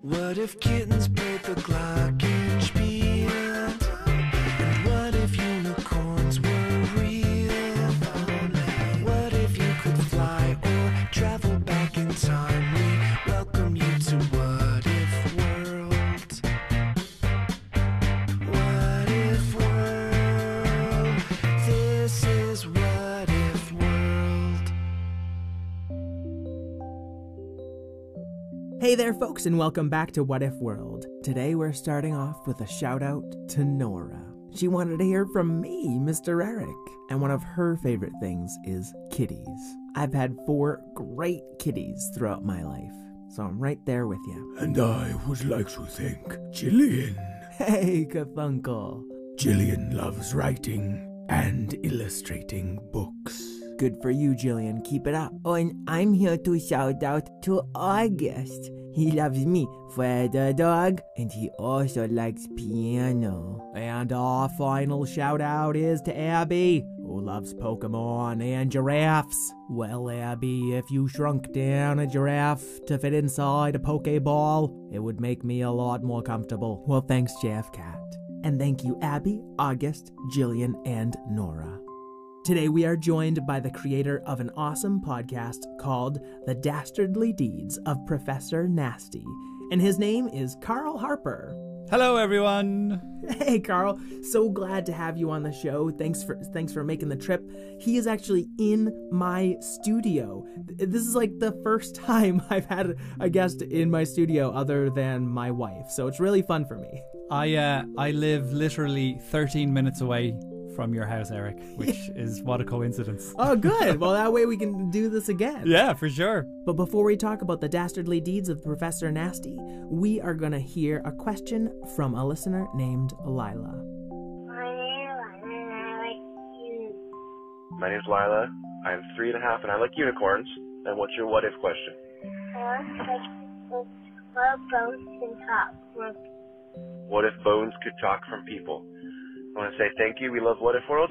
What if kittens played the glockenspiel? And what if unicorns were real? What if you could fly or travel back in time? We welcome you to What If World. What If World? This is What If World. Hey there, folks, and welcome back to What If World. Today we're starting off with a shout out to Nora. She wanted to hear from me, Mr. Eric, and one of her favorite things is kitties. I've had 4 great kitties throughout my life, so I'm right there with you. And I would like to thank Gillian. Hey, Kathunkel. Gillian loves writing and illustrating books. Good for you, Jillian. Keep it up. Oh, and I'm here to shout out to August. He loves me for the dog, and he also likes piano. And our final shout out is to Abby, who loves Pokemon and giraffes. Well, Abby, if you shrunk down a giraffe to fit inside a Pokeball, it would make me a lot more comfortable. Well, thanks, JF Cat. And thank you, Abby, August, Jillian, and Nora. Today we are joined by the creator of an awesome podcast called The Dastardly Deeds of Professor Nasty, and his name is Carl Harper. Hello, everyone. Hey, Carl. So glad to have you on the show. Thanks for making the trip. He is actually in my studio. This is like the first time I've had a guest in my studio other than my wife, so it's really fun for me. I live literally 13 minutes away from your house, Eric, which is what a coincidence. Oh, good. Well, that way we can do this again. Yeah, for sure. But before we talk about the dastardly deeds of Professor Nasty, we are going to hear a question from a listener named Lila. My name is Lila and I like unicorns. My name's Lila. I'm 3.5 and I like unicorns. And what's your what if question? What bones can talk from What if bones could talk from people? I want to say thank you. We love What If World.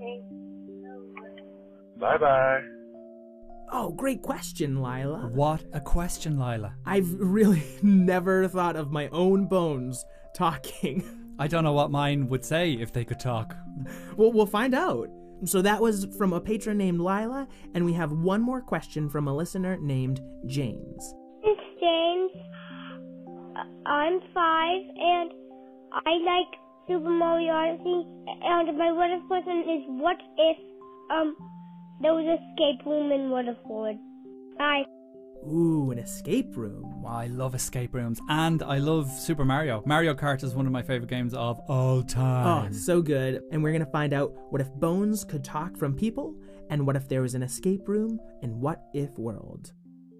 Bye-bye. Oh, great question, Lila. What a question, Lila. I've really never thought of my own bones talking. I don't know what mine would say if they could talk. Well, we'll find out. So that was from a patron named Lila, and we have one more question from a listener named James. It's James. I'm 5 and I like Super Mario Odyssey, and my what if question is what if there was an escape room in What If World? Bye. Ooh, an escape room. I love escape rooms, and I love Super Mario. Mario Kart is one of my favorite games of all time. Oh, so good. And we're going to find out what if bones could talk from people, and what if there was an escape room in What If World.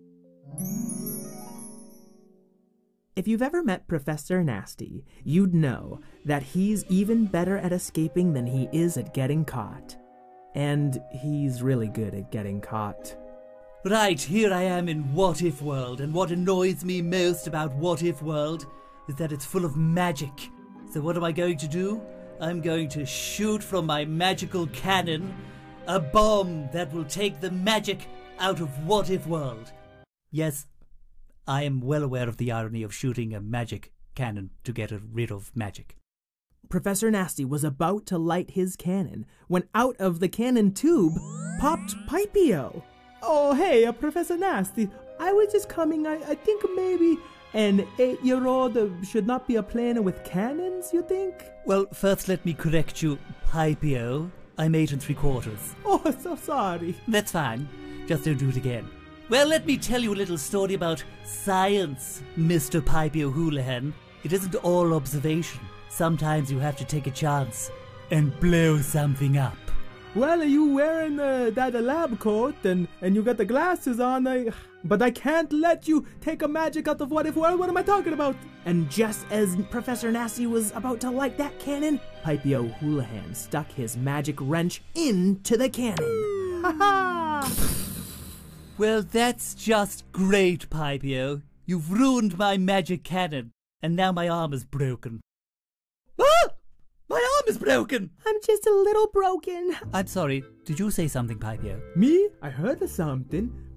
If you've ever met Professor Nasty, you'd know that he's even better at escaping than he is at getting caught. And he's really good at getting caught. Right, here I am in What If World, and what annoys me most about What If World is that it's full of magic. So what am I going to do? I'm going to shoot from my magical cannon a bomb that will take the magic out of What If World. Yes, I am well aware of the irony of shooting a magic cannon to get rid of magic. Professor Nasty was about to light his cannon when out of the cannon tube popped Pipio. Oh, hey, Professor Nasty, I was just coming, I think maybe an 8-year-old should not be playing with cannons, you think? Well, first let me correct you, Pipio. I'm 8 3/4. Oh, so sorry. That's fine. Just don't do it again. Well, let me tell you a little story about science, Mr. Pipio Houlihan. It isn't all observation. Sometimes you have to take a chance and blow something up. Well, are you wearing that lab coat and you got the glasses on? But I can't let you take a magic out of What If World. What am I talking about? And just as Professor Nasty was about to light that cannon, Pipio Houlihan stuck his magic wrench into the cannon. Ha ha! Well, that's just great, Pipio. You've ruined my magic cannon, and now my arm is broken. Ah! My arm is broken! I'm just a little broken. I'm sorry, did you say something, Pipio? Me? I heard something,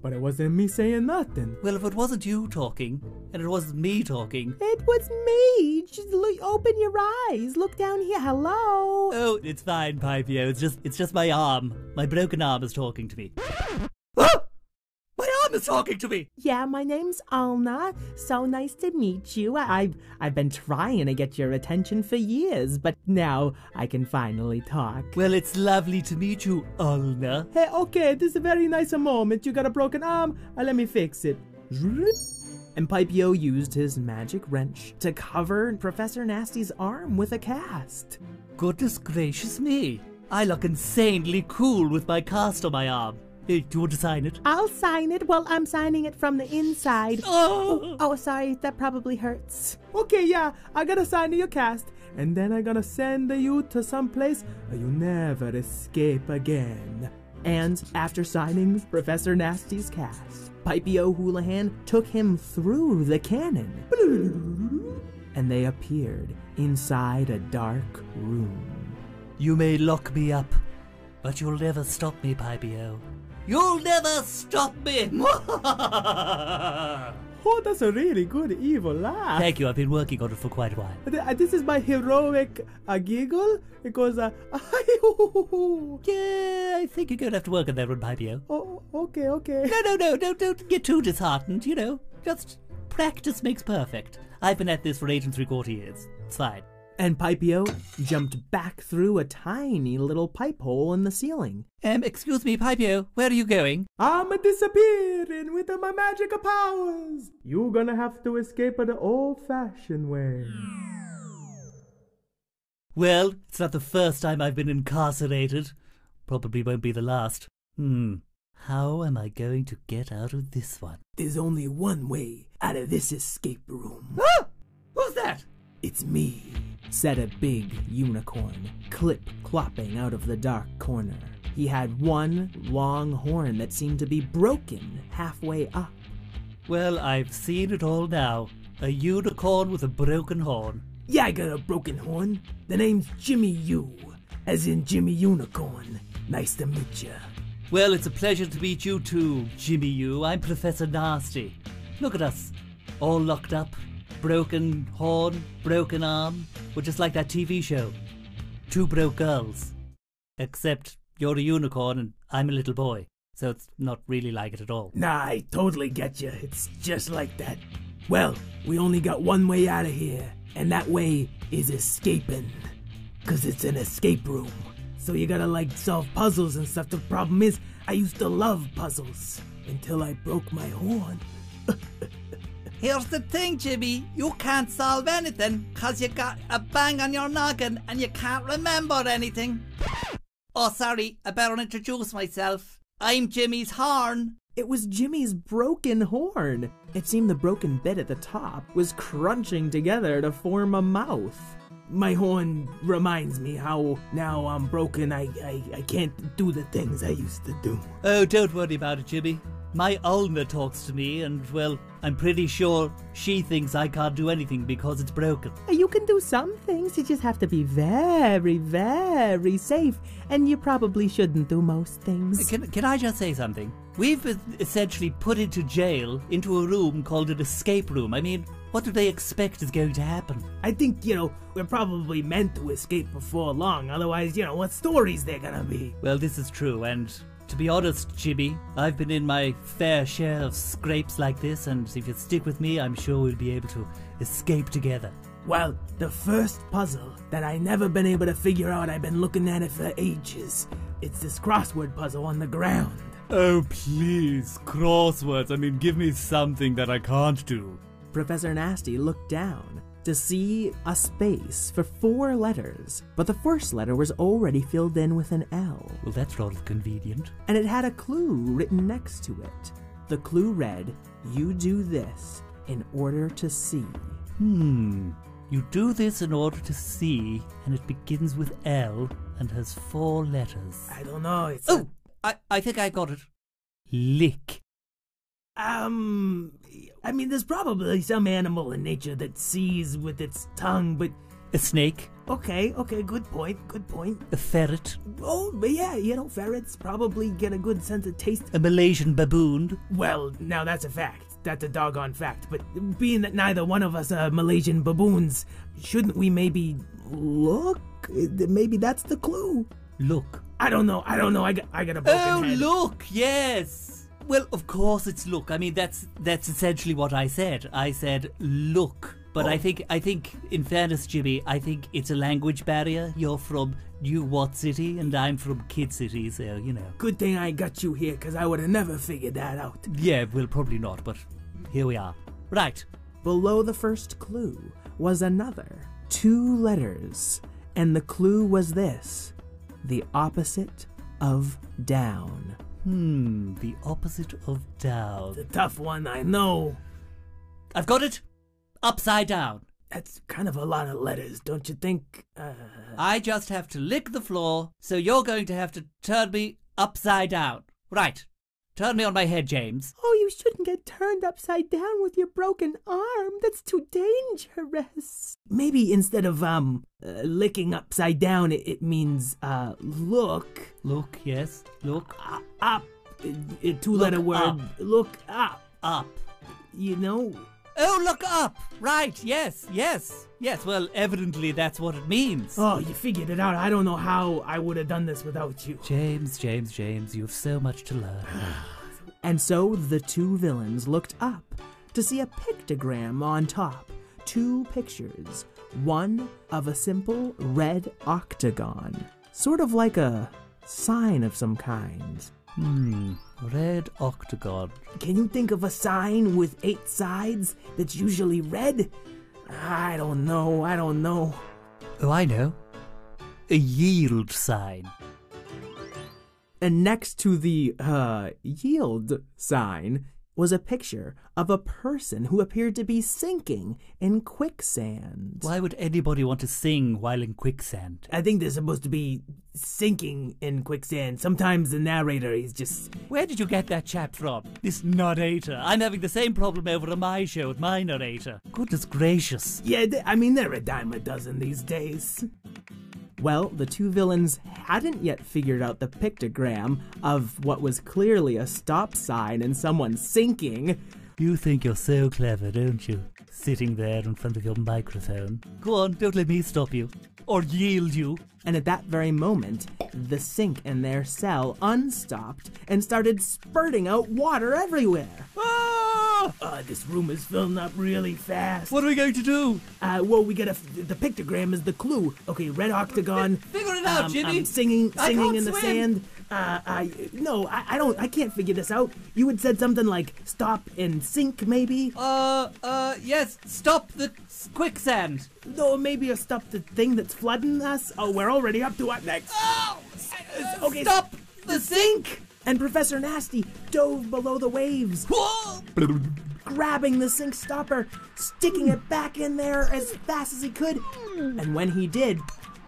but it wasn't me saying nothing. Well, if it wasn't you talking, and it wasn't me talking... It was me. Just open your eyes. Look down here. Hello. Oh, it's fine, Pipio. It's just my arm. My broken arm is talking to me. Ah! My arm is talking to me! Yeah, my name's Alna. So nice to meet you. I've been trying to get your attention for years, but now I can finally talk. Well, it's lovely to meet you, Alna. Hey, okay, this is a very nice moment. You got a broken arm? Let me fix it. And Pipio used his magic wrench to cover Professor Nasty's arm with a cast. Goodness gracious me. I look insanely cool with my cast on my arm. Hey, do you want to sign it? I'll sign it. Well, I'm signing it from the inside. Oh, sorry. That probably hurts. Okay, yeah. I gotta sign your cast. And then I'm gonna send you to some place where you never escape again. And after signing Professor Nasty's cast, Pipio Houlihan took him through the cannon. And they appeared inside a dark room. You may lock me up, but you'll never stop me, Pipio. You'll never stop me! Oh, that's a really good evil laugh. Thank you, I've been working on it for quite a while. This is my heroic giggle. It goes, Yeah, I think you're going to have to work on that one, Pipio. Oh, okay. No, don't get too disheartened, you know. Just practice makes perfect. I've been at this for 8 3/4 years. It's fine. And Pipio jumped back through a tiny little pipe hole in the ceiling. Excuse me, Pipio, where are you going? I'm disappearing with my magical powers. You're gonna have to escape the old-fashioned way. Well, it's not the first time I've been incarcerated. Probably won't be the last. How am I going to get out of this one? There's only one way out of this escape room. Ah! Who's that? It's me, said a big unicorn, clip-clopping out of the dark corner. He had one long horn that seemed to be broken halfway up. Well, I've seen it all now. A unicorn with a broken horn. Yeah, I got a broken horn. The name's Jimmy U, as in Jimmy Unicorn. Nice to meet ya. Well, it's a pleasure to meet you too, Jimmy U. I'm Professor Nasty. Look at us, all locked up. Broken horn, broken arm. We're just like that TV show. 2 broke girls. Except you're a unicorn and I'm a little boy. So it's not really like it at all. Nah, I totally get you. It's just like that. Well, we only got one way out of here. And that way is escaping. 'Cause it's an escape room. So you gotta solve puzzles and stuff. The problem is, I used to love puzzles. Until I broke my horn. Here's the thing, Jimmy. You can't solve anything because you got a bang on your noggin and you can't remember anything. Oh, sorry. I better introduce myself. I'm Jimmy's horn. It was Jimmy's broken horn. It seemed the broken bit at the top was crunching together to form a mouth. My horn reminds me how now I'm broken, I can't do the things I used to do. Oh, don't worry about it, Jimmy. My Ulna talks to me and, well, I'm pretty sure she thinks I can't do anything because it's broken. You can do some things, you just have to be very, very safe, and you probably shouldn't do most things. Can I just say something? We've been essentially put into jail, into a room called an escape room. I mean, what do they expect is going to happen? I think, we're probably meant to escape before long, otherwise, what stories they're gonna be? Well, this is true, and to be honest, Jimmy, I've been in my fair share of scrapes like this, and if you stick with me, I'm sure we'll be able to escape together. Well, the first puzzle that I never been able to figure out, I've been looking at it for ages. It's this crossword puzzle on the ground. Oh, please, crosswords. I mean, give me something that I can't do. Professor Nasty looked down to see a space for 4 letters, but the first letter was already filled in with an L. Well, that's rather convenient. And it had a clue written next to it. The clue read, "You do this in order to see." You do this in order to see, and it begins with L and has 4 letters. I don't know, it's... Oh! I think I got it. Lick. I mean, there's probably some animal in nature that sees with its tongue, but A snake. Okay, good point. A ferret. Oh, but yeah, ferrets probably get a good sense of taste. A Malaysian baboon. Well, now that's a fact. That's a doggone fact. But being that neither one of us are Malaysian baboons, shouldn't we maybe look? Maybe that's the clue. Look. I don't know. I got a broken head. Look, yes. Well, of course it's look. I mean, that's essentially what I said. I said look. But I think, in fairness, Jimmy, I think it's a language barrier. You're from New What City, and I'm from Kid City, so, Good thing I got you here, because I would have never figured that out. Yeah, well, probably not, but here we are. Right. Below the first clue was another. 2 letters. And the clue was this. The opposite of down. The opposite of down. The tough one, I know. I've got it. Upside down. That's kind of a lot of letters, don't you think? I just have to lick the floor, so you're going to have to turn me upside down. Right. Turn me on my head, James. Oh, you shouldn't get turned upside down with your broken arm. That's too dangerous. Maybe instead of, licking upside down, it means, look. Look, yes. Look. Up. A 2-letter word. Up. Look up. Up. Oh, look up! Right, yes. Well, evidently that's what it means. Oh, you figured it out. I don't know how I would have done this without you. James, you have so much to learn. And so the 2 villains looked up to see a pictogram on top. 2 pictures. One of a simple red octagon. Sort of like a sign of some kind. Red octagon. Can you think of a sign with 8 sides that's usually red? I don't know. Oh, I know. A yield sign. And next to the, yield sign was a picture of a person who appeared to be sinking in quicksand. Why would anybody want to sing while in quicksand? I think they're supposed to be sinking in quicksand. Sometimes the narrator is just... Where did you get that chap from? This narrator. I'm having the same problem over on my show with my narrator. Goodness gracious. Yeah, they're a dime a dozen these days. Well, the 2 villains hadn't yet figured out the pictogram of what was clearly a stop sign and someone sinking. You think you're so clever, don't you? Sitting there in front of your microphone. Go on, don't let me stop you. Or yield you. And at that very moment, the sink in their cell unstopped and started spurting out water everywhere. This room is filling up really fast. What are we going to do? Well, the pictogram is the clue. Okay, red octagon. Figure it out, Jimmy. Singing in the swim. sand. I can't figure this out. You had said something like stop and sink, maybe? Yes, stop the quicksand. No, maybe or stop the thing that's flooding us. Oh, we're already up to what next? Oh! Okay, Stop the sink! And Professor Nasty dove below the waves, Whoa! grabbing the sink stopper, sticking it back in there as fast as he could. And when he did,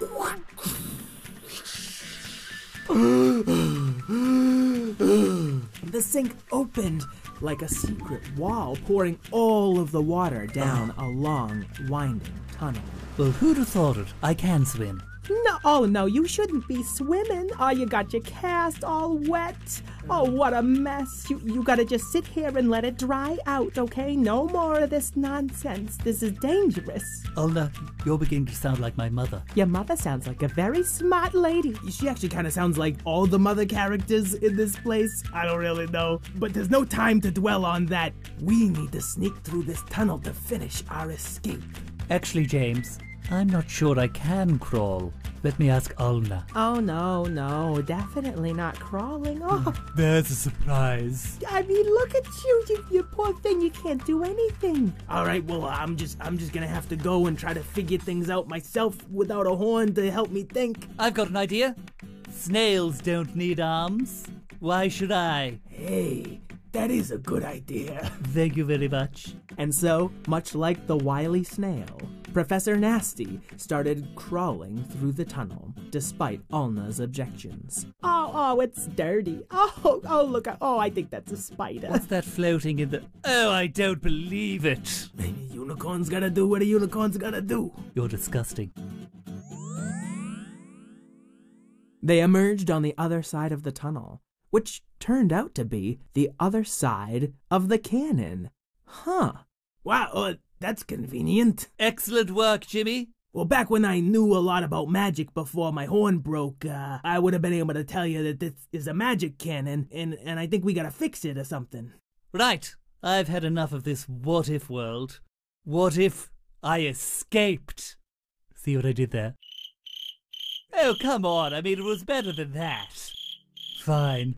the sink opened like a secret wall, pouring all of the water down a long, winding tunnel. Well, who'd have thought it? I can swim. No, you shouldn't be swimming. Oh, you got your cast all wet. Oh, what a mess. You gotta just sit here and let it dry out, okay? No more of this nonsense. This is dangerous. Ulna, you're beginning to sound like my mother. Your mother sounds like a very smart lady. She actually kind of sounds like all the mother characters in this place. I don't really know. But there's no time to dwell on that. We need to sneak through this tunnel to finish our escape. Actually, James, I'm not sure I can crawl. Let me ask Ulna. Oh, no, definitely not crawling. Oh, There's a surprise. I mean, look at you, you poor thing. You can't do anything. All right, well, I'm just gonna have to go and try to figure things out myself without a horn to help me think. I've got an idea. Snails don't need arms. Why should I? Hey, that is a good idea. Thank you very much. And so, much like the wily snail, Professor Nasty started crawling through the tunnel, despite Ulna's objections. Oh, it's dirty. Oh, look, I think that's a spider. What's that floating in the... Oh, I don't believe it. Maybe you unicorn's gotta do what a unicorn's gotta do. You're disgusting. They emerged on the other side of the tunnel, which turned out to be the other side of the cannon. Huh. Wow, that's convenient. Excellent work, Jimmy. Well, back when I knew a lot about magic before my horn broke, I would have been able to tell you that this is a magic cannon, and I think we gotta fix it or something. Right. I've had enough of this what-if world. What if I escaped? See what I did there? Oh, come on. I mean, it was better than that. Fine.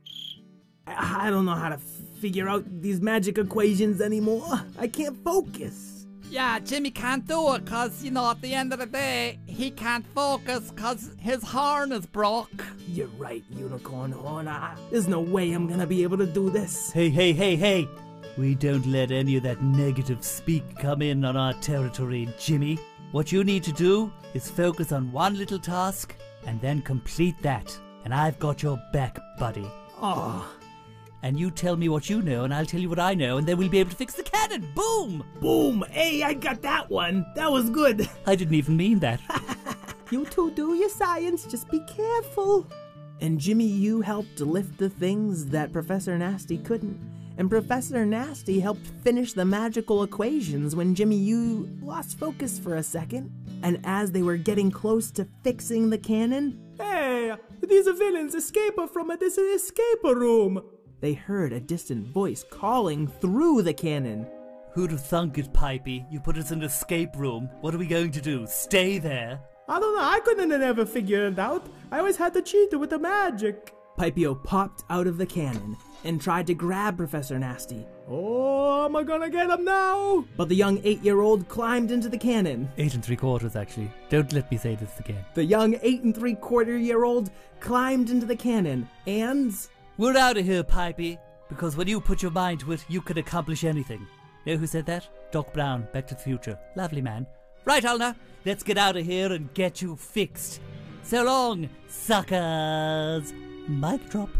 I don't know how to figure out these magic equations anymore. I can't focus. Yeah, Jimmy can't do it because, at the end of the day, he can't focus because his horn is broke. You're right, Unicorn Horn. There's no way I'm gonna be able to do this. Hey. We don't let any of that negative speak come in on our territory, Jimmy. What you need to do is focus on one little task and then complete that. And I've got your back, buddy. Oh. And you tell me what you know and I'll tell you what I know and then we'll be able to fix the cannon. Boom! Boom! Hey, I got that one. That was good. I didn't even mean that. You two do your science, just be careful. And Jimmy, you helped lift the things that Professor Nasty couldn't. And Professor Nasty helped finish the magical equations when Jimmy, you lost focus for a second. And as they were getting close to fixing the cannon, hey, these villains escape from this escape room. They heard a distant voice calling through the cannon. Who'd have thunk it, Pipey? You put us in an escape room. What are we going to do? Stay there? I don't know, I couldn't ever figure it out. I always had to cheat with the magic. Pipio popped out of the cannon and tried to grab Professor Nasty. Oh, am I gonna get him now? But the young 8-year-old climbed into the cannon. 8 3/4, actually. Don't let me say this again. The young 8 3/4-year-old climbed into the cannon and... We're out of here, Pipey, because when you put your mind to it, you can accomplish anything. Know who said that? Doc Brown, Back to the Future. Lovely man. Right, Ulna, let's get out of here and get you fixed. So long, suckers. Mic drop.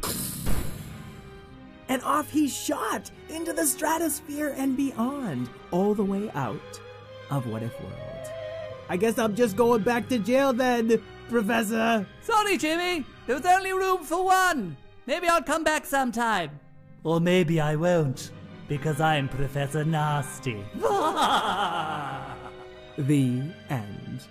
And off he shot into the stratosphere and beyond, all the way out of What If World. I guess I'm just going back to jail then, Professor. Sorry, Jimmy. There was only room for one. Maybe I'll come back sometime. Or maybe I won't, because I'm Professor Nasty. The end.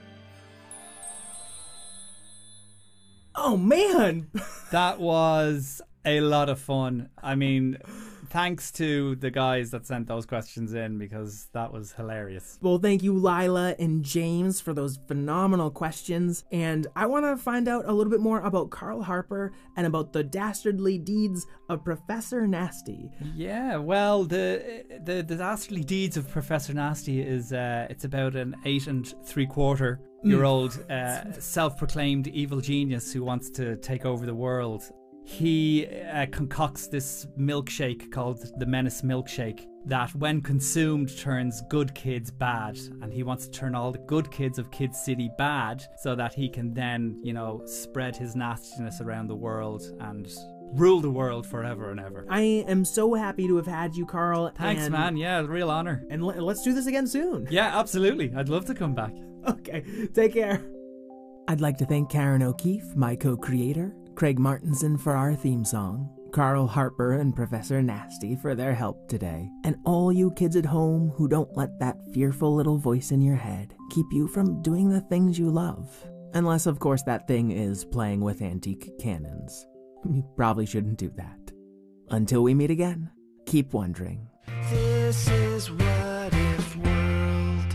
Oh, man! That was a lot of fun. I mean, thanks to the guys that sent those questions in because that was hilarious. Well, thank you, Lila and James, for those phenomenal questions. And I want to find out a little bit more about Carl Harper and about the dastardly deeds of Professor Nasty. Yeah, well, the dastardly deeds of Professor Nasty is it's about an 8 3/4-year-old self-proclaimed evil genius who wants to take over the world. He concocts this milkshake called the Menace Milkshake that when consumed turns good kids bad, and he wants to turn all the good kids of Kid City bad so that he can then, spread his nastiness around the world and rule the world forever and ever. I am so happy to have had you, Carl. Thanks, man. Yeah, real honor. And let's do this again soon. Yeah, absolutely. I'd love to come back. Okay, take care. I'd like to thank Karen O'Keefe, my co-creator, Craig Martinson for our theme song, Carl Harper and Professor Nasty for their help today, and all you kids at home who don't let that fearful little voice in your head keep you from doing the things you love. Unless, of course, that thing is playing with antique cannons. You probably shouldn't do that. Until we meet again, keep wondering. This is What If World.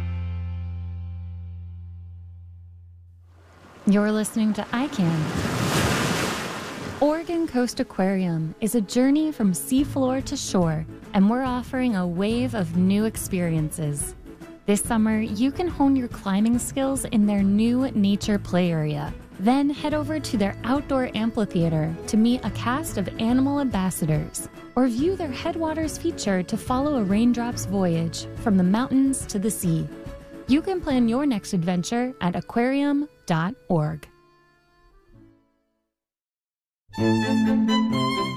You're listening to iCan. Oregon Coast Aquarium is a journey from seafloor to shore, and we're offering a wave of new experiences. This summer, you can hone your climbing skills in their new nature play area. Then head over to their outdoor amphitheater to meet a cast of animal ambassadors, or view their Headwaters feature to follow a raindrop's voyage from the mountains to the sea. You can plan your next adventure at aquarium.org.